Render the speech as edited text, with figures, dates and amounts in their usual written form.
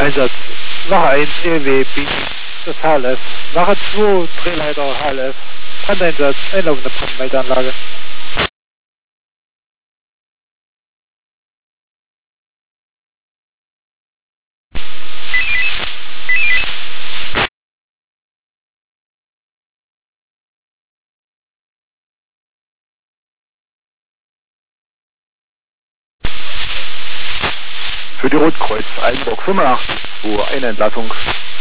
Einsatz. Wache 1, EW, Beat, das HLF. Wache 2, Drehleiter, HLF. Brandeinsatz, einlaufende Brandmeldeanlage. Für die Rotkreuz, Eisenburg 85, 2, eine Entlassung.